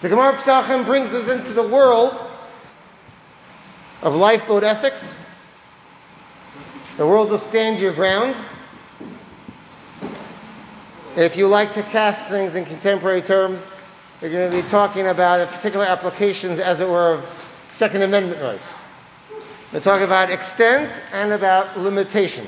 The Gemara Pesachim brings us into the world of lifeboat ethics, the world of stand your ground. If you like to cast things in contemporary terms, you're going to be talking about particular applications, as it were, of Second Amendment rights. We're talking about extent and about limitation.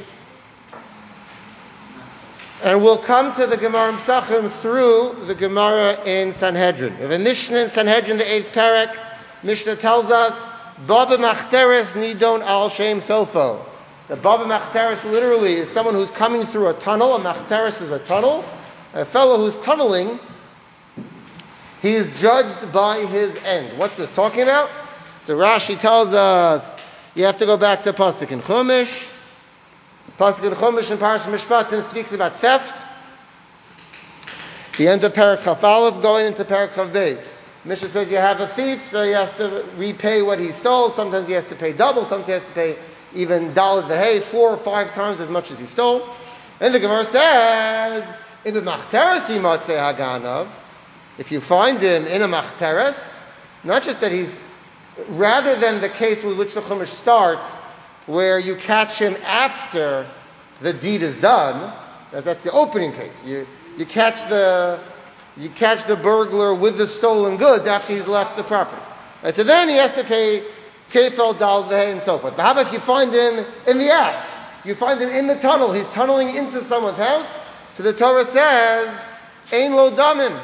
And we'll come to the Gemara Pesachim through the Gemara in Sanhedrin. We have a Mishnah in Sanhedrin, the 8th parak. Mishnah tells us, Baba Machteres Nidon Al Shem Sofo. The Baba Machteres literally is someone who's coming through a tunnel. A Machteres is a tunnel. A fellow who's tunneling, he is judged by his end. What's this talking about? So Rashi tells us, you have to go back to Pasuk in Chumash. Pasuk in Chumash and Parashat Mishpatim speaks about theft. The end of Parak Chaf Aleph going into Parak Chaf Beis. Mishnah says you have a thief, so he has to repay what he stole. Sometimes he has to pay double. Sometimes he has to pay even Dalet V'Hei, 4 or 5 times as much as he stole. And the Gemara says, in the Machteres Yimatzeh Haganav, if you find him in a Machteres, not just that he's, rather than the case with which the Chumash starts, where you catch him after the deed is done, that's the opening case. You catch the burglar with the stolen goods after he's left the property. Right, so then he has to pay Kefel, Dal, Veh, and so forth. But how about if you find him in the act? You find him in the tunnel. He's tunneling into someone's house. So the Torah says, Ein lo damim.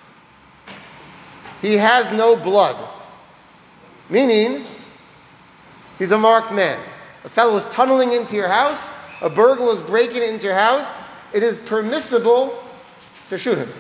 He has no blood. Meaning, he's a marked man. A fellow is tunneling into your house. A burglar is breaking into your house. It is permissible to shoot him.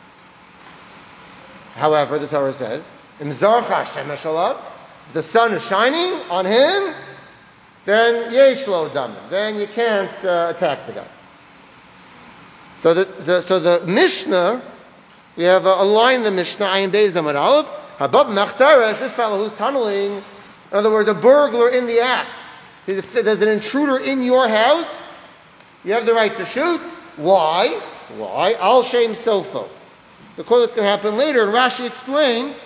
However, the Torah says, if the sun is shining on him, then yesh lo damim. Then you can't attack the guy. So the Mishnah, we have a line in the Mishnah, Ayin Beis Amud Aleph, Habab Machteres, this fellow who's tunneling, in other words, a burglar in the act. There's an intruder in your house, you have the right to shoot. Why? Al Shem Sofo. Because it's going to happen later, and Rashi explains,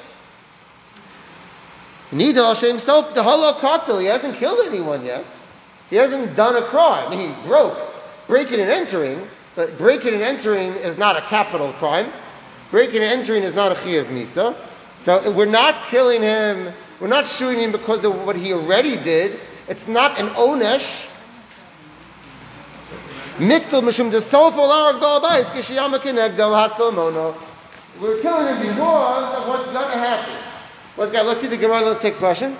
Nida Al Shem Sofo, the Hala Katel, he hasn't killed anyone yet. He hasn't done a crime. He broke. Breaking and entering, but breaking and entering is not a capital crime. Breaking and entering is not a Chiyuv Misa. So we're not killing him, we're not shooting him because of what he already did. It's not an onesh. Miktel mishum desofo la'ar g'al bayis k'shiyama k'negdel hatzal mono. We're killing him because of what's going to happen. Let's see the Gemara. Let's take question.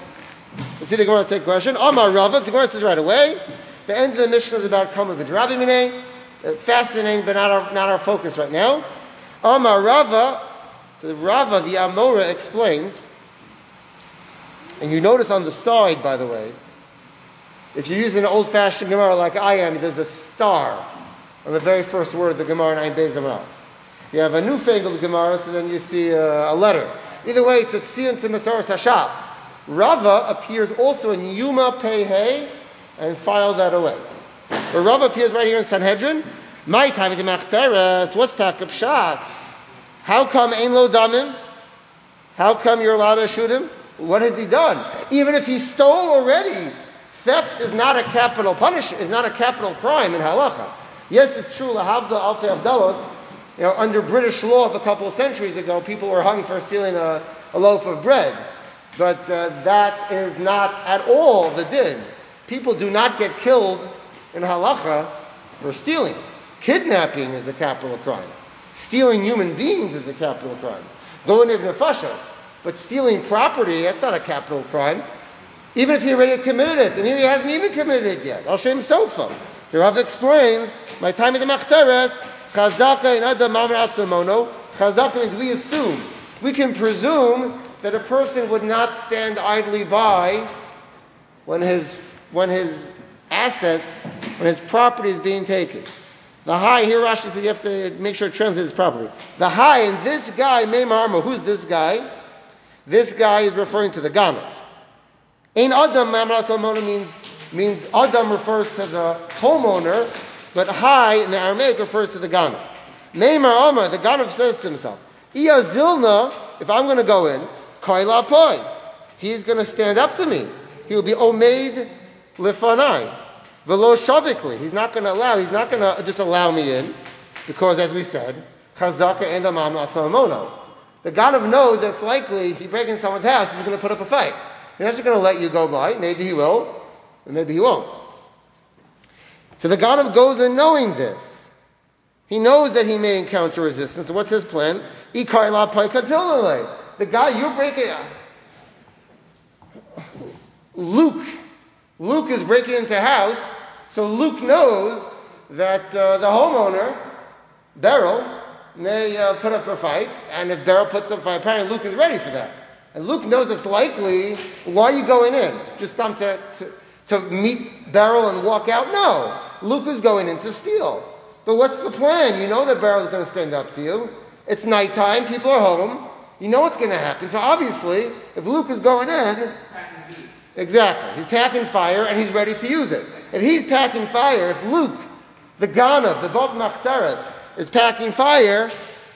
Amar Rava. The Gemara says right away. The end of the Mishnah is about Kama B'Drabi Minei. Fascinating, but not our focus right now. Amar Rava. So Rava, the Amora, explains, and you notice on the side, by the way, if you're using an old-fashioned Gemara like I am, there's a star on the very first word of the Gemara in Ayin Beis Amud Aleph. You have a newfangled Gemara, so then you see a letter. Either way, it's a Tzion to Masoras Hashas. Rava appears also in Yuma Pei Hey, and file that away. But Rava appears right here in Sanhedrin. My time in the Machteres, what's Takab Shat? How come Ein Lo Damim? How come you're allowed to shoot him? What has he done? Even if he stole already, theft is not a capital punishment, is not a capital crime in halacha. Yes, it's true, lahavda alfei avdalos, under British law of a couple of centuries ago, people were hung for stealing a loaf of bread. But that is not at all the din. People do not get killed in halacha for stealing. Kidnapping is a capital crime. Stealing human beings is a capital crime. Going to nefashos. But stealing property, that's not a capital crime. Even if he already committed it, and here he hasn't even committed it yet. Al Shem Sofo. So Rav explained, my time in the Machteres, Chazaka in Adam Mamar Atzamono. Chazaka means we can presume that a person would not stand idly by when his property is being taken. The high, here Rashi says you have to make sure to translate this properly. The high, and this guy, Meimar Armo, who's this guy? This guy is referring to the Ganav. Ein Adam Mamar Atzamono means Adam refers to the homeowner, but high in the Aramaic refers to the Ganav. Meimar Armo, the Ganav says to himself, Iya Zilna if I'm going to go in, Kaila Poi, he's going to stand up to me. He will be Omeid Lifanai. Velo Shavikli. He's not going to just allow me in, because as we said, Chazaka and Amam Atzamono. The Ganav knows that it's likely if you break in someone's house, he's going to put up a fight. He's not just going to let you go by. Maybe he will, and maybe he won't. So the Ganav goes in knowing this. He knows that he may encounter resistance. So what's his plan? The guy you're breaking out. Luke is breaking into a house, so Luke knows that the homeowner, Beryl, may put up a fight, and if Beryl puts up a fight, apparently Luke is ready for that. And Luke knows it's likely. Why are you going in? Just to meet Beryl and walk out? No. Luke is going in to steal. But what's the plan? You know that Beryl is going to stand up to you. It's nighttime. People are home. You know what's going to happen. So obviously, if Luke is going in, exactly, he's packing fire and he's ready to use it. If he's packing fire, if Luke, the Ganav, the Bob Machteres, is packing fire,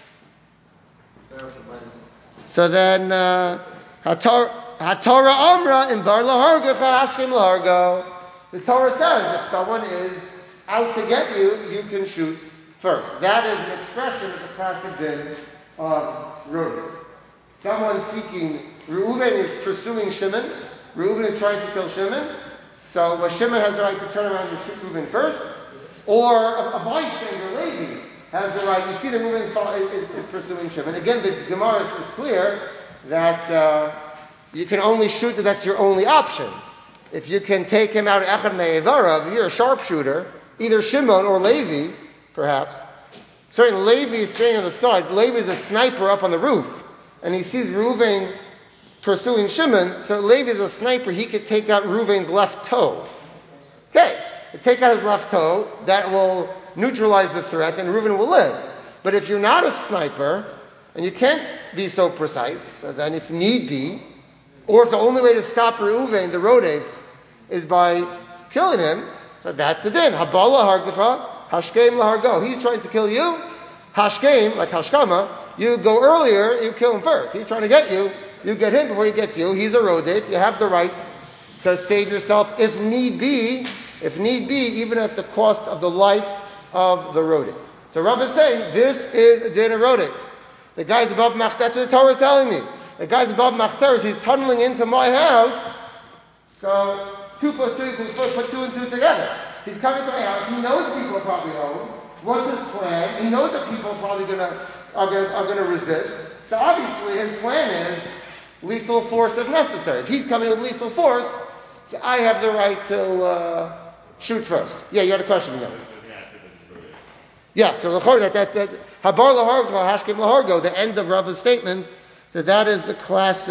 so then Hatorah Amra in Bar Laharga Hashkim Lahargo. The Torah says if someone is out to get you, you can shoot first. That is an expression of the classic din of Reuven. Someone seeking, Reuven is pursuing Shimon. Reuven is trying to kill Shimon. So Shimon has the right to turn around and shoot Reuven first. Or a bystander, Levi, has the right. You see that Reuven is pursuing Shimon. Again, the Gemara is clear that you can only shoot if that's your only option. If you can take him out of Echad Me'evara, if you're a sharpshooter, either Shimon or Levi, perhaps. Certainly Levi is standing on the side. Levi is a sniper up on the roof. And he sees Reuven pursuing Shimon. So Levi is a sniper. He could take out Reuven's left toe. Okay. Take out his left toe. That will neutralize the threat and Reuven will live. But if you're not a sniper, and you can't be so precise, then if need be, or if the only way to stop Reuven, the Rodef, is by killing him, so that's the din. Habala hargafa, hashkem lahargo. He's trying to kill you. Hashkem, like hashkama, you go earlier, you kill him first. He's trying to get you, you get him before he gets you. He's a rodef. You have the right to save yourself if need be, even at the cost of the life of the rodef. So Rav is saying, this is a din of rodef. The guy's above Machteres, that's what the Torah is telling me. The guy's above Machteres, he's tunneling into my house, so 2 + 2 = 4, put 2 and 2 together. He's coming to my house. He knows people are probably home. What's his plan? He knows that people are probably going to resist. So obviously his plan is lethal force if necessary. If he's coming with lethal force, so I have the right to shoot first. Yeah, you had a question again. Yeah, so the Habar Lahargo, Hashkim Lahargo, the end of Rava's statement, that is the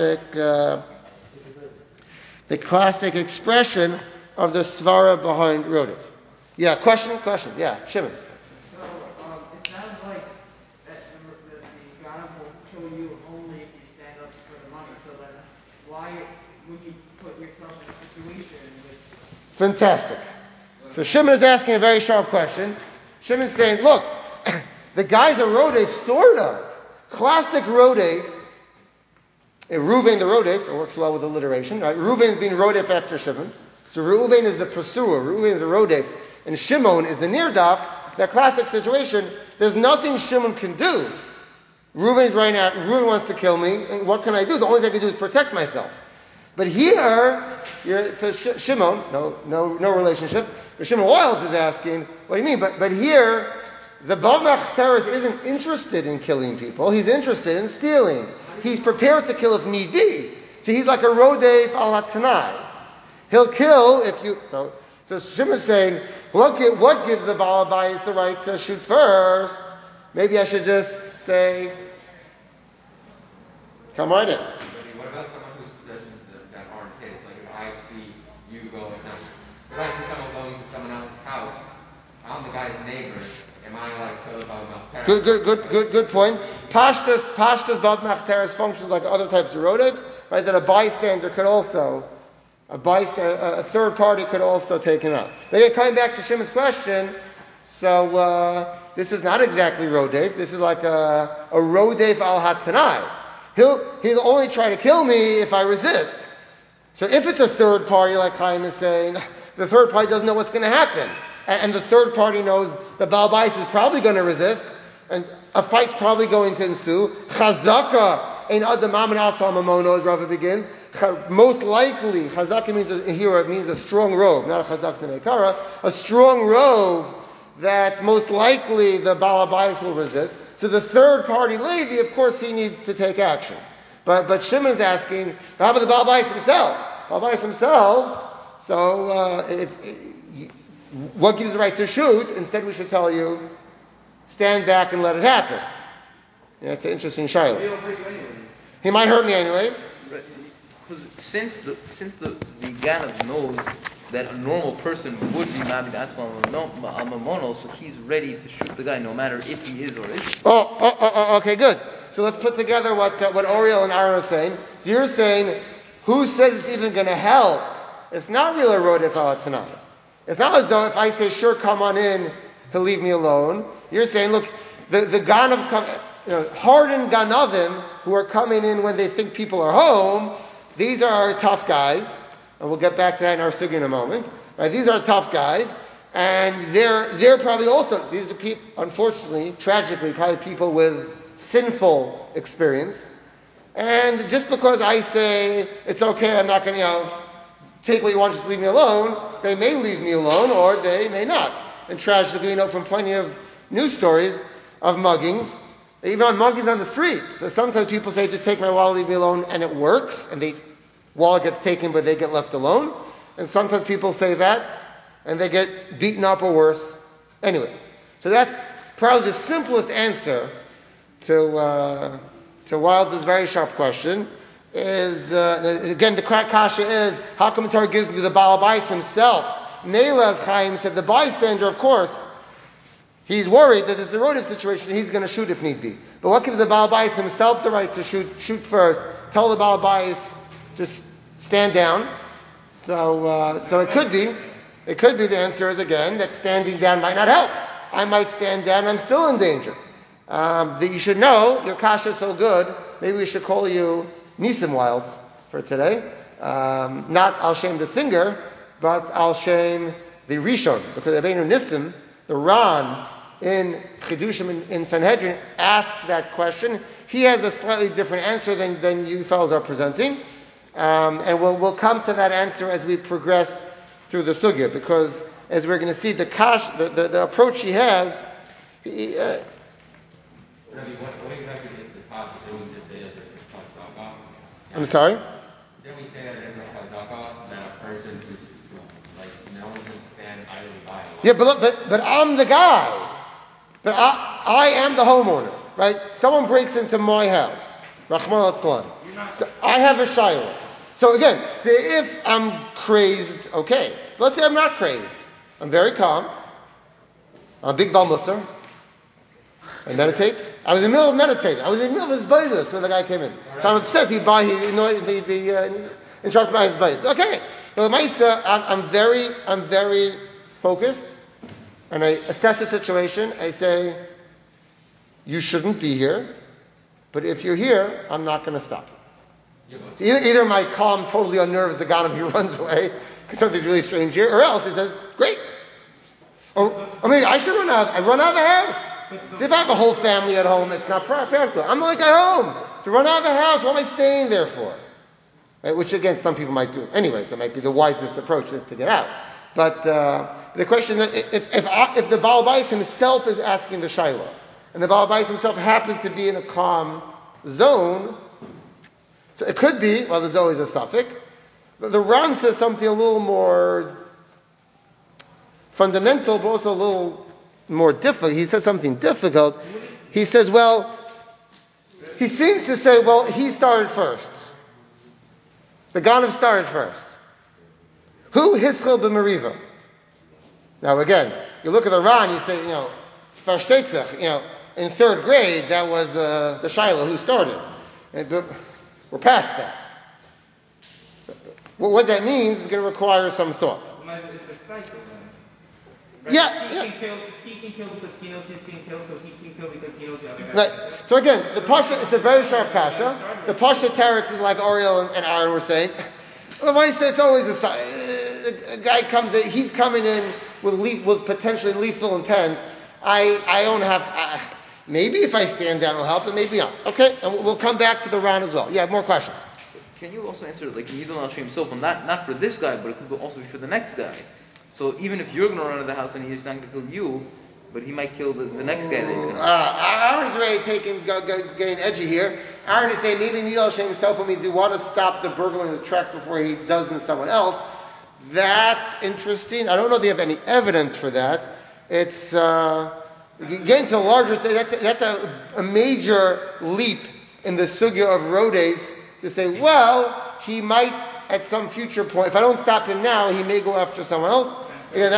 classic expression of the svara behind Rodef. Yeah, question? Yeah, Shimon. So, it sounds like that the God will kill you only if you stand up for the money. So then, why would you put yourself in a situation in which... Fantastic. So Shimon is asking a very sharp question. Shimon's saying, look, the guy's a Rodef, sort of. Classic Rodef. Reuven the Rodef, it works well with alliteration, right? Reuven is being Rodef after Shimon. So Reuven is the pursuer, Reuven is the Rodef, and Shimon is the Nirdaf. That classic situation, there's nothing Shimon can do. Reuven's right now, Reuven wants to kill me, and what can I do? The only thing I can do is protect myself. But here, Shimon, no relationship, but Shimon Wiles is asking, what do you mean? But here, the Baal Machteres isn't interested in killing people, he's interested in stealing. He's prepared to kill if need be. So he's like a Rodef al Hatanai. He'll kill if you... So Shimon's saying, what gives the Baal Bayis the right to shoot first? Maybe I should just say, come right in. What about someone whose possessions that aren't his? Like if I see you going, if I see someone going to someone else's house, I'm the guy's neighbor. Am I like killed by Machteres? Good point. Pashtas Baal Machteres functions like other types of Rodef, right? That a bystander could also, a third party could also take him out. But again, coming back to Shimon's question, so this is not exactly Rodef. This is like a Rodef al Hatanai. He'll only try to kill me if I resist. So if it's a third party, like Chaim is saying, the third party doesn't know what's going to happen. And the third party knows the Baal Bais is probably going to resist, and a fight's probably going to ensue. Chazaka ein adam amin atzal mamono, as Rava begins. Most likely, chazaka means it means a strong robe, not a chazak nemekara, a strong robe that most likely the Baal Bais will resist. So the third party, Levi, of course, he needs to take action. But Shimon's asking, how about the Baal Bais himself? Baal Bais himself, so what gives the right to shoot? Instead, we should tell you, stand back and let it happen. Yeah, it's an interesting shayla. He'll hurt you anyways. He might hurt me anyways. Right. Since the Ganav knows that a normal person would be Mabid Asmal al-Mamono, so he's ready to shoot the guy no matter if he is or isn't. Okay, good. So let's put together what Oriel and Aaron are saying. So you're saying, who says it's even going to help? It's not really a rodef al tanana. It's not as though if I say, sure, come on in, he'll leave me alone. You're saying, look, the Ganav, hardened Ganavim who are coming in when they think people are home, these are tough guys, and we'll get back to that in our sugi in a moment. Right? These are tough guys, and they're probably also, these are people, unfortunately, tragically, probably people with sinful experience. And just because I say, it's okay, I'm not going to, take what you want, just leave me alone, they may leave me alone, or they may not. And tragically, from plenty of news stories of muggings, even on muggings on the street. So sometimes people say, just take my wallet, leave me alone, and it works, and the wallet gets taken, but they get left alone. And sometimes people say that, and they get beaten up or worse. Anyways, so that's probably the simplest answer to Wilds' very sharp question. Is again, the kasha is, how come Torah gives me the Baal Bais himself? Neila, as Chaim said, the bystander, of course, he's worried that there's a rodef situation, he's going to shoot if need be. But what gives the Baal Bais himself the right to shoot first? Tell the Baal Bais, just stand down. So it could be the answer is again that standing down might not help. I might stand down, I'm still in danger. That you should know your kasha is so good. Maybe we should call you Nisim Wilds for today. Not Al Shem the singer, but Al Shem the Rishon, because Rabbeinu Nisim, the Ran in Chidushim in Sanhedrin, asks that question. He has a slightly different answer than you fellows are presenting, and we'll come to that answer as we progress through the sugya, because as we're going to see, the approach he has. What exactly is the kasha? Didn't we just say that there's a chazaka? I'm sorry? Didn't we say that there's a chazaka that a person who's no one can stand idly by? Yeah, but I'm the guy. But I am the homeowner, right? Someone breaks into my house, Rahman al-Islam. So I have a shayla. So again, say if I'm crazed, okay. But let's say I'm not crazed. I'm very calm. I'm a big Baal Musar. I meditate. I was in the middle of meditating. I was in the middle of his bazus when the guy came in. So I'm upset. He annoyed me, interrupted by his bazus. Okay. Well, I'm very focused, and I assess the situation. I say, you shouldn't be here, but if you're here, I'm not going to stop. So either my calm totally unnerves the Ganav, he runs away because something's really strange here, or else he says, great. I should run out. I run out of the house. See, if I have a whole family at home, it's not practical. I'm like at home. To run out of the house, what am I staying there for? Right? Which again, some people might do. Anyways, that might be the wisest approach, is to get out. But the question is, if the Baal Bais himself is asking the shayla, and the Baal Bais himself happens to be in a calm zone, so it could be, well, there's always a suffix. The Ran says something a little more fundamental, but also a little more difficult. He says something difficult. He says, he seems to say, he started first. The Ganav started first. Who hischel b'meriva? Now again, you look at the Ran, you say, Farshtetzach, in third grade, that was the Shaila who started. We're past that. So, what that means is going to require some thought. It's a cycle then. Right? Yeah. He can kill because he knows he's being killed, so he can kill because he knows the other guy. Right. So again, the pasha, it's a very sharp kasha. the Pasha Teretz is like Ariel and Aaron were saying. The Maisa, it's always a guy comes in, he's coming in with potentially lethal intent. I don't have, maybe if I stand down it'll help, and maybe not. Okay, and we'll come back to the round as well. Yeah, more questions. Can you also answer, like, Yidul Hashem himself, not for this guy, but it could also be for the next guy. So even if you're going to run into the house and he's not going to kill you, but he might kill the next guy that he's going to Aaron's already getting edgy here. Aaron is saying maybe Yidul Hashem himself means you want to stop the burglar in his tracks before he does in someone else. That's interesting. I don't know if they have any evidence for that. It's getting to the larger stage. That's a major leap in the sugya of Rodev to say, well, he might at some future point, if I don't stop him now, he may go after someone else. Yeah,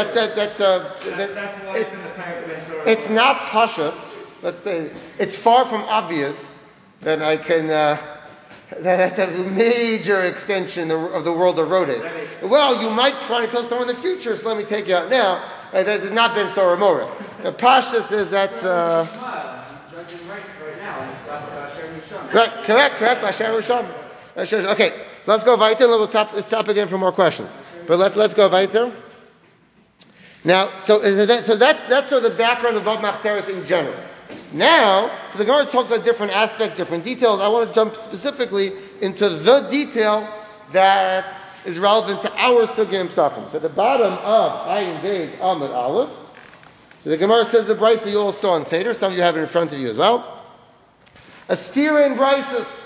it's not pashut. Let's say it's far from obvious that I can. That's a major extension of the world of Rodev. Well, you might try to kill someone in the future, so let me take you out now. That has not been so remote. The Pasha says that's. Right, correct. Basher Rishon. Okay, let's go weiter. Let's stop again for more questions. But let's go weiter. Now, so that's sort of the background of Bab Machteres in general. Now, so the Gemara talks about different aspects, different details. I want to jump specifically into the detail that is relevant to our Sugya Psachim. So the bottom of Ayin Beis Amud Aleph. So the Gemara says the brisa you all saw on Seder. Some of you have it in front of you as well. A stira in brisos.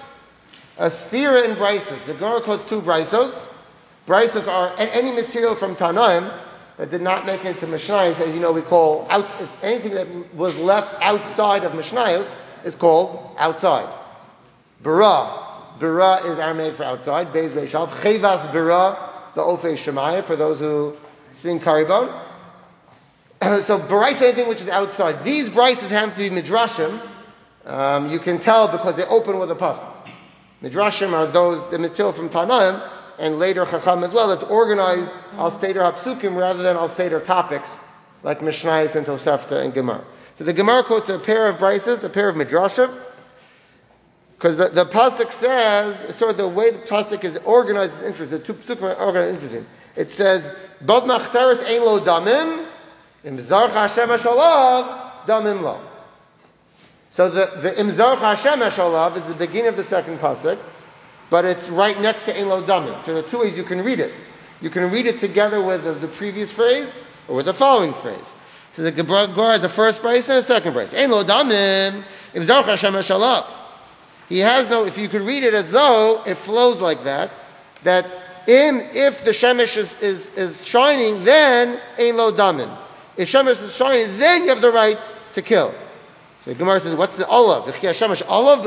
The Gemara quotes two brisos. Brisos are any material from Tanaim that did not make it into Mishnayos. As you know, we call anything that was left outside of Mishnayos is called outside. Bara is Aramaic for outside. Beis Beishal. Chevas bara, the Ofei Shemaya, for those who sing Karibon. So Barais, anything which is outside. These Braises happen to be Midrashim. You can tell because they open with a pasuk. Midrashim are the material from Tanaim, and later Chacham as well, that's organized al Seder HaPsukim rather than al Seder topics, like Mishnayos and Tosefta and Gemara. So the Gemara quotes a pair of Braises, a pair of Midrashim, because the pasuk says, sort of the way the pasuk is organized is interesting. The two pasukim are organized interesting. It says, Bad Machteres ein lo damim, imzar Hashem Hashalav, damim lo. So the imzar Hashem Hashalav is the beginning of the second pasuk, but it's right next to ein lo damim. So there are two ways you can read it. You can read it together with the previous phrase or with the following phrase. So the Gemara has the first brace and the second brace. Ein lo damim, imzar Hashem Hashalav. He has no, if you could read it as though it flows like that if the shemesh is shining, then ein lo damim. If shemesh is shining, then you have the right to kill. So the Gemara says, what's the olav? The shemesh olav,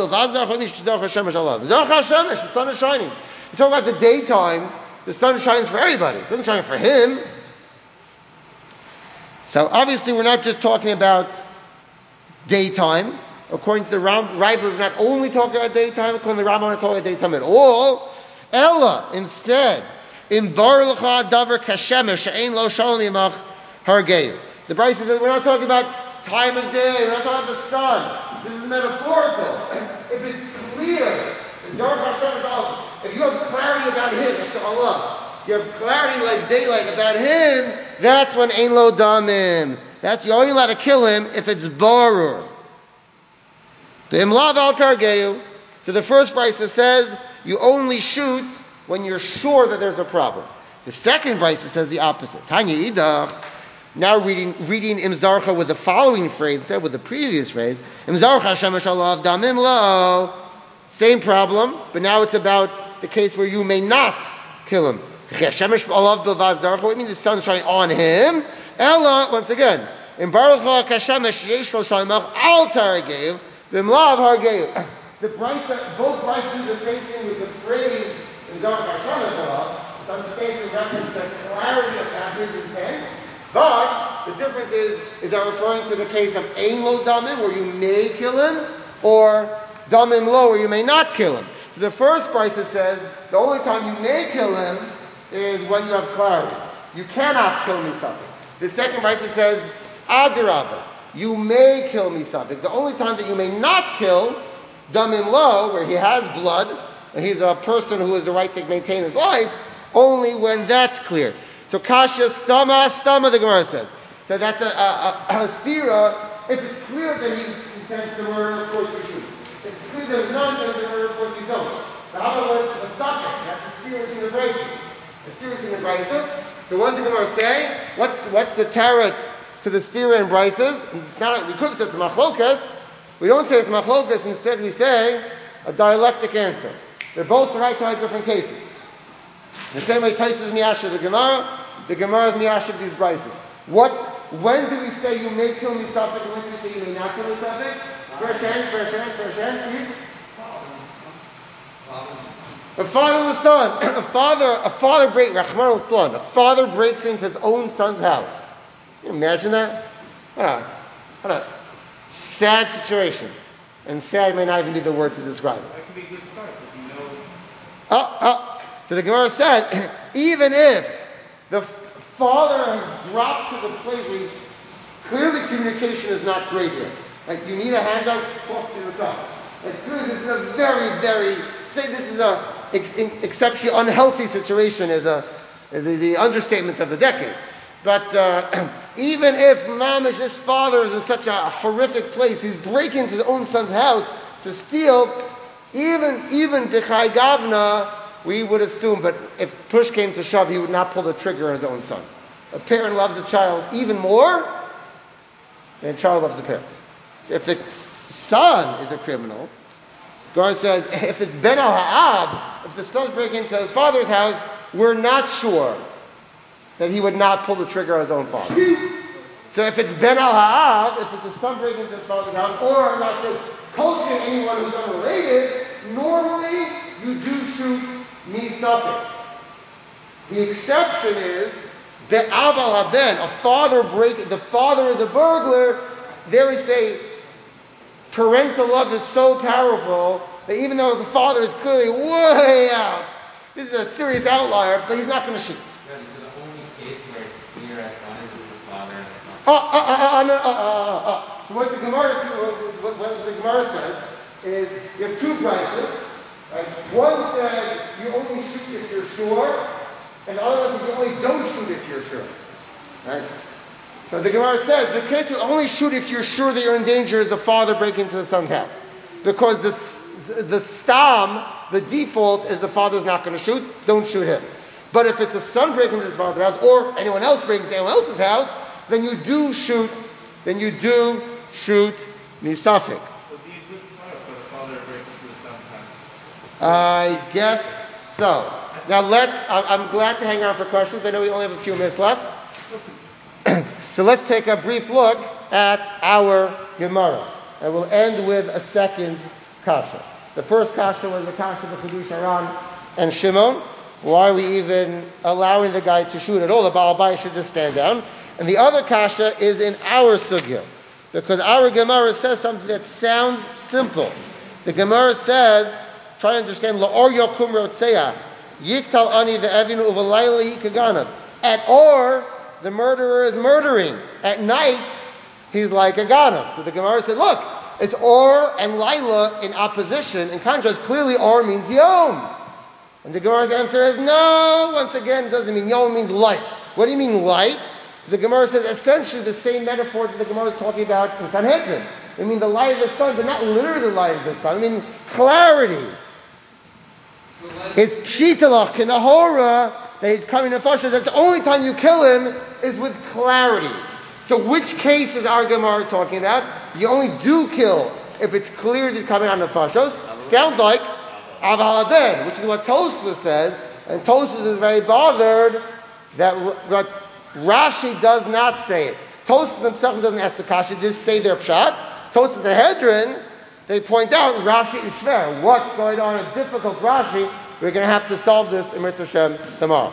the sun is shining. You talk about the daytime, the sun shines for everybody. It doesn't shine for him. So obviously we're not just talking about daytime. According to the Rambam, we're not only talking about daytime, according to the Rambam, we're not talking about daytime at all. Ella, instead, in bar l'cha davar kashemesh she'ein lo shalom yimach hargei. The Brisa says we're not talking about time of day, we're not talking about the sun. This is metaphorical. If it's clear, if you have clarity about him, that's Allah. You have clarity like daylight about him, that's when ein lo damim. You're only allowed to kill him if it's barur. The imlav al targeu. So the first brisa says you only shoot when you're sure that there's a problem. The second brisa says the opposite. Tanya idach. Now reading imzarcha with the following phrase instead with the previous phrase. Imzarcha shemesh alav damim lo. Same problem, but now it's about the case where you may not kill him. Shemesh alav bilvad zarcha. What means the sun shining on him? Ella, once again, in baruch kashemesh yesh lo shalimach al targeu. The Mlav Hargeu. The both Brisa do the same thing with the phrase in Zar Hashem Shalom. It's understanding in reference to clarity about his intent. But the difference is that referring to the case of Ein Lo Damim, where you may kill him, or Damim Lo, where you may not kill him. So the first Brisa says the only time you may kill him is when you have clarity. You cannot kill me something. The second Brisa says Adirabah. You may kill me something. The only time that you may not kill Damim lo, where he has blood, and he's a person who has the right to maintain his life, only when that's clear. So kasha stama, the Gemara says. So that's a stira. If it's clear that he intends to murder, of course you shoot. If it's clear that he's not intending to murder, of course you don't. But how about a suffix? That's the stira between the braces. The stira between the braces. So what does the Gemara say? What's the tarot to the stira and braces? It's not. We could have said it's machlokas. We don't say it's machlokas. Instead, we say a dialectic answer. They're both right to different cases. The same way Tais is miyashiv the Gemara is miyashiv these braces. When do we say you may kill misafik, and when do we say you may not kill misafik? First hand, please. A father and a son. A father breaks into his own son's house. Can you imagine that? What a sad situation. And sad may not even be the word to describe it. That could be a good start, if you know. So the Gemara said, even if the father has dropped to the place where clearly communication is not great here. Like you need a handout, talk to yourself. Like clearly this is a very, very, say this is a exceptionally unhealthy situation is the understatement of the decade. But even if Mamish's father is in such a horrific place, he's breaking into his own son's house to steal, even B'chai Gavna, we would assume, but if push came to shove, he would not pull the trigger on his own son. A parent loves a child even more than a child loves the parent. So if the son is a criminal, Gar says, if it's Ben al-Ha'ab, if the son's breaking into his father's house, we're not sure that he would not pull the trigger on his own father. So if it's Ben al-Ha'ab, if it's a son breaking into his father's house, or not just culturally anyone who's unrelated, normally you do shoot misafik. The exception is that Abal Haben, the father is a burglar, there we say parental love is so powerful that even though the father is clearly way out, this is a serious outlier, but he's not going to shoot. So the only case where it's clear as son is with the father and the son. So what the Gemara says is you have two prices. Right? One says you only shoot if you're sure, and the other one says you only don't shoot if you're sure. Right? So the Gemara says the case you only shoot if you're sure that you're in danger is a father breaking into the son's house. Because the stam, the default is the father's not going to shoot, don't shoot him. But if it's a son breaking into his father's house, or anyone else breaking into anyone else's house, then you do shoot misafik. I guess so. Now I'm glad to hang on for questions. I know we only have a few minutes left. So let's take a brief look at our Gemara. And we'll end with a second kasha. The first kasha was the kasha of the Chidush Aran and Shimon. Why are we even allowing the guy to shoot at all? The Baal Bayis should just stand down. And the other kasha is in our sugya. Because our Gemara says something that sounds simple. The Gemara says, try to understand, La'or yokum rotzeach, yiktal ani ve'evinu uvalayla yikaganav. At or, the murderer is murdering. At night, he's like a ganav. So the Gemara said, look, it's or and laila in opposition. In contrast, clearly or means yom. And the Gemara's answer is no. Once again, it doesn't mean yom, it means light. What do you mean light? So the Gemara says essentially the same metaphor that the Gemara is talking about in Sanhedrin. I mean the light of the sun, but not literally the light of the sun. I mean clarity. His pshitalach kinahora that he's coming to Fasha, that's the only time you kill him is with clarity. So which case is our Gemara talking about? You only do kill if it's clear that he's coming on the Fashos. Sounds like Aval Adin, which is what Tosfos says, and Tosfos is very bothered that Rashi does not say it. Tosfos himself doesn't ask the kasha, just say their pshat. Tosfos and Hedron, they point out Rashi is shver. What's going on? A difficult Rashi. We're going to have to solve this in Mitzvah Shem tomorrow.